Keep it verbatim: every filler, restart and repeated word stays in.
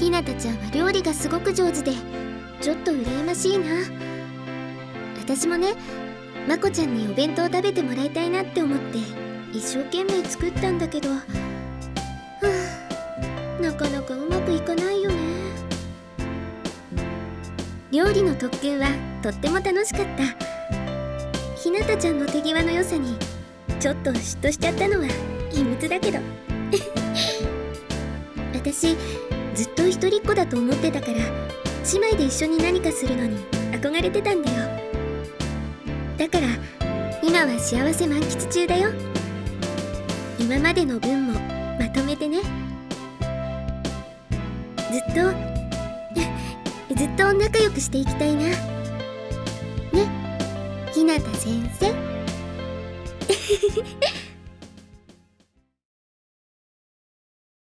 ひなたちゃんは料理がすごく上手でちょっと羨ましいな。私もね、まこちゃんにお弁当食べてもらいたいなって思って一生懸命作ったんだけど、はあ、なかなかうまくいかないよね。料理の特訓はとっても楽しかった。ひなたちゃんの手際の良さにちょっと嫉妬しちゃったのは秘密だけど私ずっと一人っ子だと思ってたから、姉妹で一緒に何かするのに憧れてたんだよ。だから今は幸せ満喫中だよ。今までの分もまとめてね。ずっとずっと仲良くしていきたいな。ね、ひなた先生